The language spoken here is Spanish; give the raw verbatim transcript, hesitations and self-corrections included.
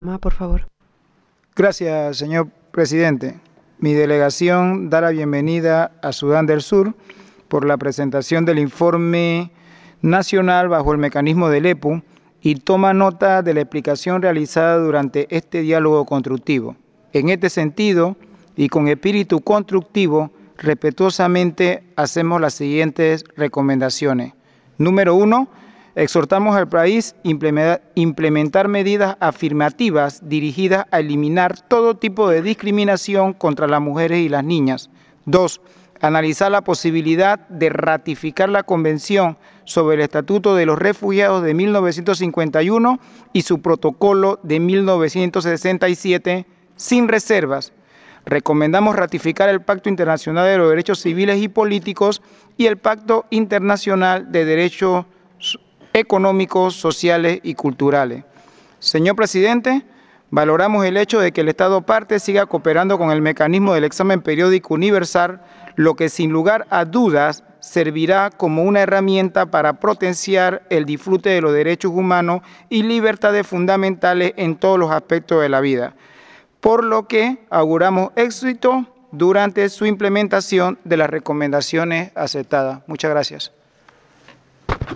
Ma, por favor. Gracias, señor presidente. Mi delegación da la bienvenida a Sudán del Sur por la presentación del informe nacional bajo el mecanismo del E P U y toma nota de la explicación realizada durante este diálogo constructivo. En este sentido, y con espíritu constructivo, respetuosamente hacemos las siguientes recomendaciones. Número uno, exhortamos al país a implementar medidas afirmativas dirigidas a eliminar todo tipo de discriminación contra las mujeres y las niñas. Dos, analizar la posibilidad de ratificar la Convención sobre el Estatuto de los Refugiados de mil novecientos cincuenta y uno y su protocolo de mil novecientos sesenta y siete sin reservas. Recomendamos ratificar el Pacto Internacional de los Derechos Civiles y Políticos y el Pacto Internacional de Derechos Económicos, Sociales y Culturales. Señor presidente, valoramos el hecho de que el Estado parte siga cooperando con el mecanismo del examen periódico universal, lo que sin lugar a dudas servirá como una herramienta para potenciar el disfrute de los derechos humanos y libertades fundamentales en todos los aspectos de la vida, por lo que auguramos éxito durante su implementación de las recomendaciones aceptadas. Muchas gracias.